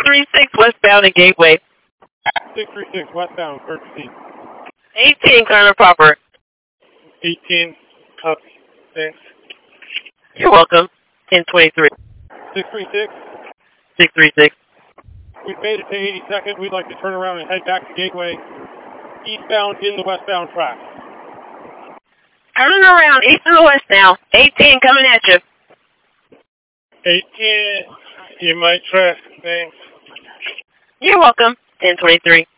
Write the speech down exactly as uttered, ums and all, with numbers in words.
three six westbound at Gateway. six three six westbound, emergency. eighteen, Climber proper. eighteen, copy. Thanks. You're welcome. ten twenty-three. six three six. six three six. We've made it to eighty-second. We'd like to turn around and head back to Gateway, eastbound in the westbound track. Turning around, east and the west now. eighteen coming at you. eighteen, in my track. Thanks. You're welcome. ten twenty-three.